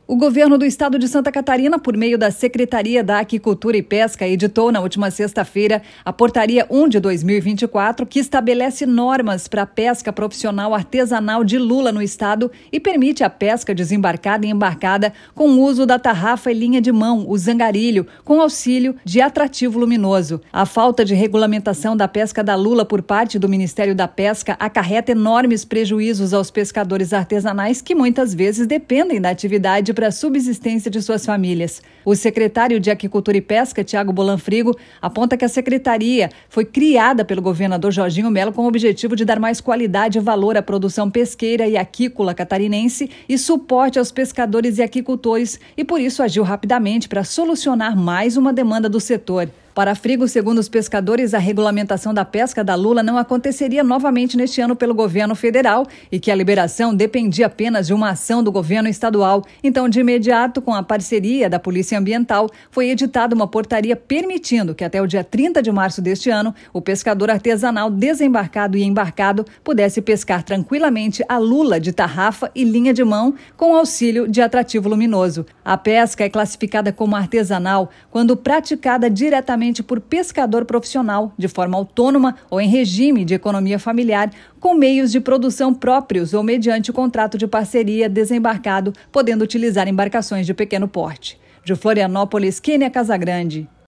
O governo do estado de Santa Catarina, por meio da Secretaria da Aquicultura e Pesca, editou na última sexta-feira a Portaria 1 de 2024, que estabelece normas para a pesca profissional artesanal de lula no estado e permite a pesca desembarcada e embarcada com o uso da tarrafa e linha de mão, o zangarilho, com auxílio de atrativo luminoso. A falta de regulamentação da pesca da lula por parte do Ministério da Pesca acarreta enormes prejuízos aos pescadores artesanais que muitas vezes dependem da atividade para a subsistência de suas famílias. O secretário de Aquicultura e Pesca, Tiago Bolanfrigo, aponta que a secretaria foi criada pelo governador Jorginho Melo com o objetivo de dar mais qualidade e valor à produção pesqueira e aquícola catarinense e suporte aos pescadores e aquicultores e, por isso, agiu rapidamente para solucionar mais uma demanda do setor. Para Frigo, segundo os pescadores, a regulamentação da pesca da lula não aconteceria novamente neste ano pelo governo federal e que a liberação dependia apenas de uma ação do governo estadual. Então, de imediato, com a parceria da Polícia Ambiental, foi editada uma portaria permitindo que até o dia 30 de março deste ano, o pescador artesanal desembarcado e embarcado pudesse pescar tranquilamente a lula de tarrafa e linha de mão com auxílio de atrativo luminoso. A pesca é classificada como artesanal quando praticada diretamente por pescador profissional, de forma autônoma ou em regime de economia familiar, com meios de produção próprios ou mediante contrato de parceria desembarcado, podendo utilizar embarcações de pequeno porte. De Florianópolis, Kênia Casagrande.